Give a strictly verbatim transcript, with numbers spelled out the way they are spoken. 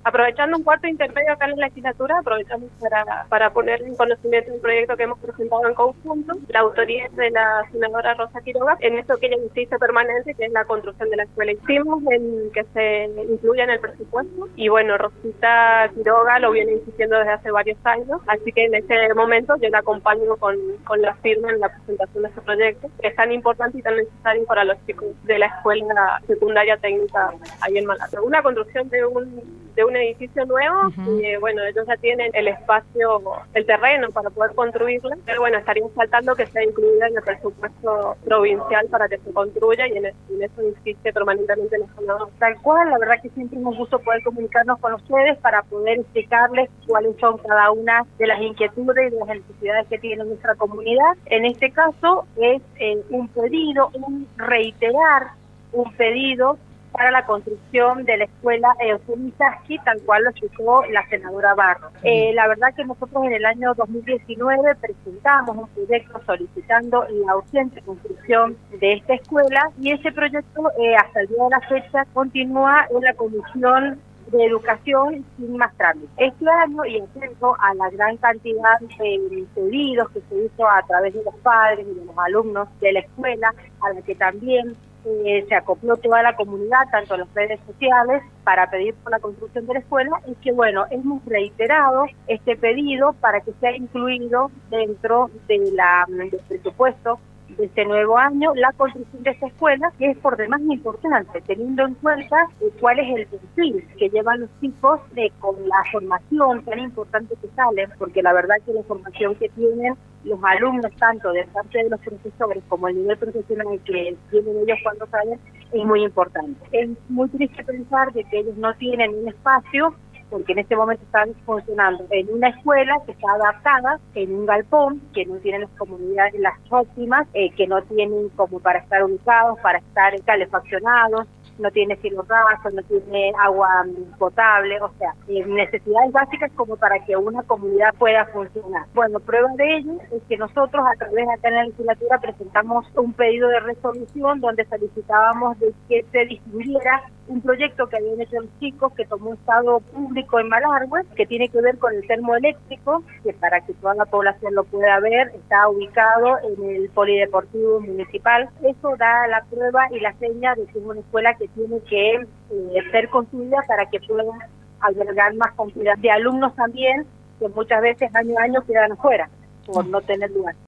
Aprovechando un cuarto intermedio acá en la legislatura, aprovechamos para, para poner en conocimiento un proyecto que hemos presentado en conjunto. La autoría es de la senadora Rosa Quiroga, en esto que ella insiste permanente, que es la construcción de la escuela. Hicimos en que se incluya en el presupuesto, y bueno, Rosita Quiroga lo viene insistiendo desde hace varios años, así que en este momento yo la acompaño con, con la firma en la presentación de este proyecto, que es tan importante y tan necesario para los chicos de la escuela secundaria técnica ahí en Malargüe. Una construcción de un de un edificio nuevo, uh-huh. y bueno, ellos ya tienen el espacio, el terreno para poder construirla, pero bueno, estaríamos faltando que sea incluida en el presupuesto provincial para que se construya, y en, el, en eso insiste permanentemente la senadora. Tal cual, la verdad que siempre es un gusto poder comunicarnos con ustedes para poder explicarles cuáles son cada una de las inquietudes y de las necesidades que tiene nuestra comunidad. En este caso es eh, un pedido, un reiterar un pedido para la construcción de la escuela Eugenio Isaski, tal cual lo explicó la senadora Barro. Eh, la verdad que nosotros en el año dos mil diecinueve presentamos un proyecto solicitando la urgente construcción de esta escuela, y ese proyecto eh, hasta el día de la fecha continúa en la Comisión de Educación sin más trámite. Este año, y atento a la gran cantidad de pedidos que se hizo a través de los padres y de los alumnos de la escuela, a la que también Eh, se acopló toda la comunidad, tanto en las redes sociales, para pedir por la construcción de la escuela, es que bueno, hemos reiterado este pedido para que sea incluido dentro de la, del presupuesto de este nuevo año la construcción de esta escuela, que es por demás importante, teniendo en cuenta eh, cuál es el perfil que llevan los chicos de, con la formación tan importante que salen, porque la verdad que la formación que tienen los alumnos, tanto de parte de los profesores como el nivel profesional que tienen ellos cuando salen, es muy importante. Es muy triste pensar de que ellos no tienen un espacio, porque en este momento están funcionando en una escuela que está adaptada, en un galpón, que no tienen las comunidades las óptimas, eh, que no tienen como para estar ubicados, para estar calefaccionados, no tiene cielo raso, no tiene agua potable, o sea, eh, necesidades básicas como para que una comunidad pueda funcionar. Bueno, prueba de ello es que nosotros a través de acá en la legislatura presentamos un pedido de resolución donde solicitábamos de que se distribuyera un proyecto que habían hecho los chicos, que tomó un estado público en Malargüe, que tiene que ver con el termoeléctrico, que para que toda la población lo pueda ver, está ubicado en el polideportivo municipal. Eso da la prueba y la seña de que es una escuela que tiene que eh, ser construida para que pueda albergar más cantidad de alumnos también, que muchas veces año a año quedan afuera por no tener lugar.